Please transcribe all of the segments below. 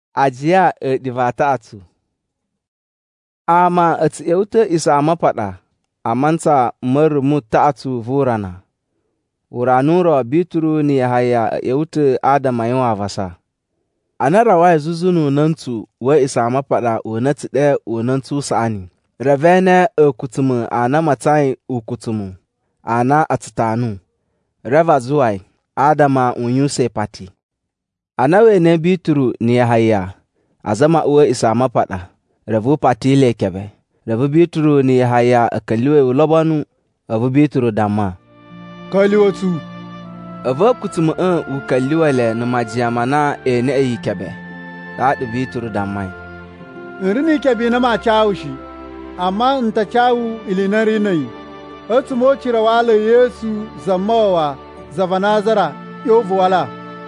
ajiya divataatu. Ama yauta isa mafaɗa, a manta marumu ta'atu vurana. Uranuro Bituru ni haya yauta Adama yawa vasa. Anara wa zuzunu nantu wa isa mafaɗa unati ɗaya unantu sa'ani. Revene kutumu ana matai ukutumu, ana atitanu. Reva zuwai, Adama unyuse pati. Anawe ne Bituru ni haya, azama uwe isa mafaɗa. Revu pati le kebe. Revu Bituru ni haya akaliwe ulobanu, avu Bituru dama. Kaliwa tu. Avu kutumu ukaliwe le numajiyamana ne ayi kebe. Taɗi Bituru damai. Nrini kebe na ma chawu shi, amma nta chawu ilinari nai. Otumo chirawala Yesu zamawa zavanazara yovu wala.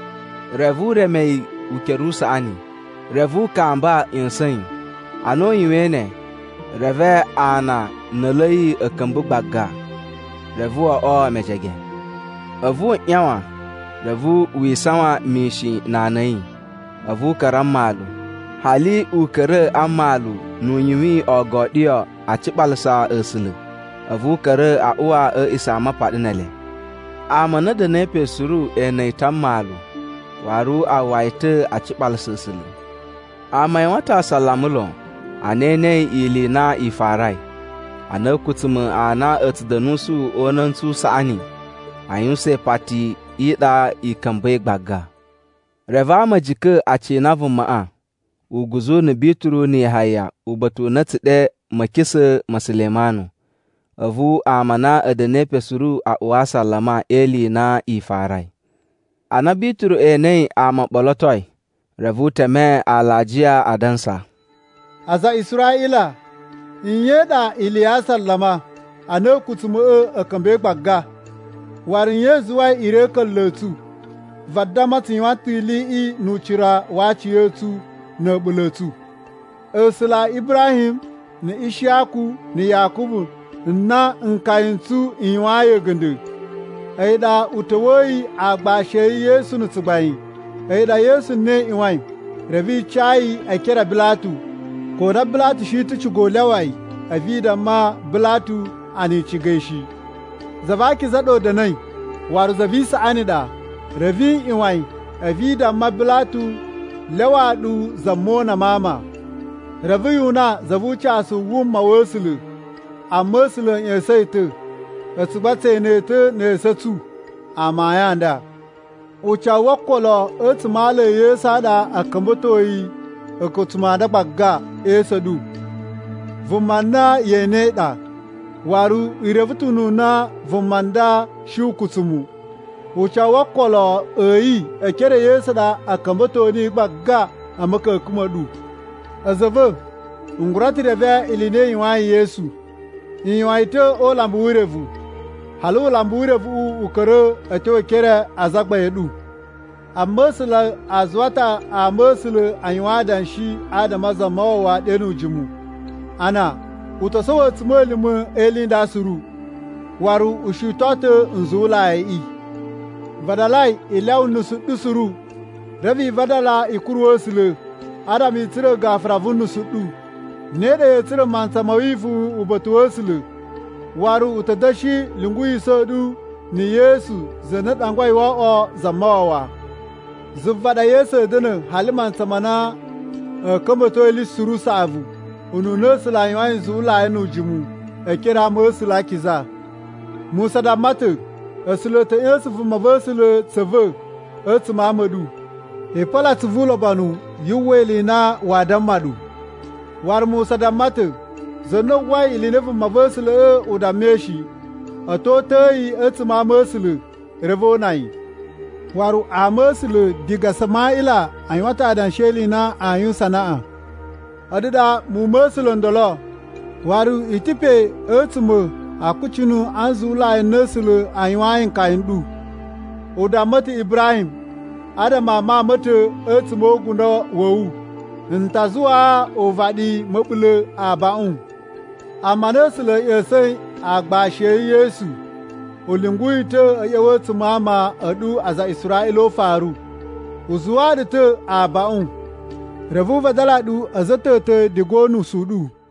Revu remei ukerusa ani. Revu kamba insane. Ano yiwene, reve ana nalai akambu baga. Revu o mejege. Avu nyawa, revu wisawa mishi nanai. Avu karamalu. Hali ukere amalu nunyiwi o godio achibalsa esile. Avu kere a uwa isama padinale. Amana da nepe suru naitamalu. Waru a waite achibalsa esile. Amai wata salamulo. Anene ili na ifarai. Ana kutumu ana etdanusu onantu sa'ani. Ayunse pati ida ikambe gbaga. Reva majike ache navu ma'a. Uguzo ni Bituru ni haya ubatu natide makise masilemanu. Avu amana edenepe suru a uwasa lama eli na ifarai. Ana Bituru enei ama bolotoi. Revu teme alajia adansa. Aza Isra'ila, in yeda Iliyasa lama, a na kutumu a kambe gbagga, warin yezuwa ire kallatu, vadda matin wati li'i nuchira waci yetu na bulatu. Esila Ibrahim, na Ishaku, na Yakubu, na nkayintu in waye gundu. Aida utawoyi a gbashe Yesu nutsubayi, aida Yesu ne iwain, ravi chayi a kira Bilatu. Ko da Bilatu shi ta cigo lawai, a vida ma Bilatu a ne ci gaishi. Zabaki zaɗo da nai, waru zabi sa'ani da, ravi iwai, a vida ma Bilatu lawaɗu zammo na mama. Ravi yuna zabuca su wun mawosulu, a mosulun ya sai ta, a su bate ne ta ne satu, a mayan da. Uca wakwalo, otu mala ya sada a kambutoyi, ekotuma da bagga esadu vumanda yeneda waru irevutunu na vumanda shukutumu ucha wakolo ekere yesada akambato ni bagga amaka kumadu azava ngurati reve iline yiwa Yesu yiwaite o lambu wirevu halu lambu wirevu ukere eto kere azagba yedu Amosula azwata amosula anywadan shi Adama zamawa denu jimu. Ana, utasawa tumolimu elinda suru. Waru ushutote nzula i. Vadalai ilaw nusuru. Ravi vadala ikuru osile. Adam itire gafravu nusudu. Nede itire mansamawifu ubatu osile. Waru utadashi lungu isodu ni Yesu zenet angwai wa o zamawa. Zuvada Yesu dinin haliman samana kama to ili suru savu ununo sila yiwan zula yanu jimu kira mo sila kiza Musa da matu silo te Yesu vuma vosilo tseve etu Muhammadu pala tuvulo banu yuweli na wadan madu war Musa da matu zono wai ili ne vuma vosilo udameshi ato teyi etu Muhammadu revo nai waru amosulu diga Sama'ila an wata dan sheli na ayun sana'a. Adida mu mosulun dolo, waru itipe etumu akuchinu anzula nesulu ayun kayin du. Oda mati Ibrahim, adama ma mati etumu gundo wowu, ntazuwa ovadi mabule aba'un. Amanesulu yesai agbashe Yesu. Olingui te yawotu mama adu aza Isra'ilo faru. Uzuwa da te aba'un. Revu vadala ɗu a zata de gonu su ɗu.